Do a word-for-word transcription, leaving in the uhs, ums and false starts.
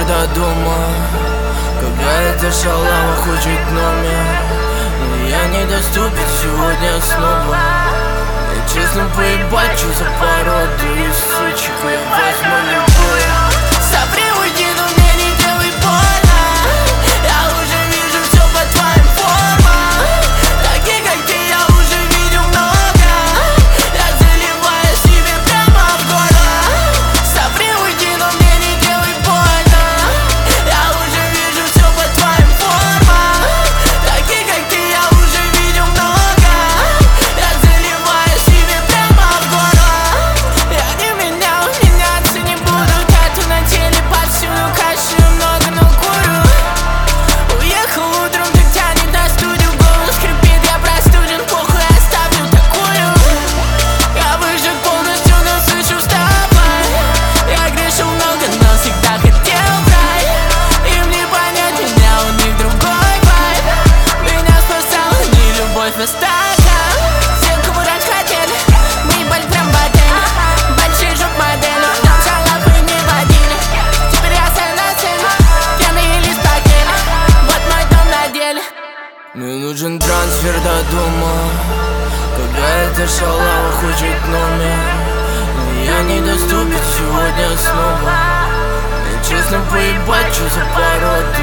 до дома. Какая-то шалава хочет номер, но я недоступен сегодня снова. Я честно поебать, что за породу, и сучек я возьму любую. Сопри, уйди, но мне не делай больно. Я уже вижу все по твоим формам. Таких, как ты, я уже видел много. Я заливаю себе прямо в горло. Сопри, уйди, но мне не делай больно. Я уже вижу все по твоим формам. Таких, как ты, я уже видел много. Я заливаю себе прямо в горло. Я не менял, меняться не буду. Тату на теле повсюду, каши много, но курю. Уехал утром, так тянет на студию. Голос хрипит, я простуден, похуй, оставлю такую. Я выжег полностью, но слышу, вставай. Я грешил много, но всегда хотел в рай. Им не понять меня, у них другой вайб. Меня спасала не любовь, а стакан. Все, кого раньше хотели, мы ебали прям в отеле. Большие жоп модели, нам шалапы не водили. Теперь я стою на сцене, пьяные или спагетти. Вот мой дом на деле. Мне нужен трансфер до дома. Какая-то шалава хочет номер, но я недоступен сегодня снова. Я честно поебать, что за породу,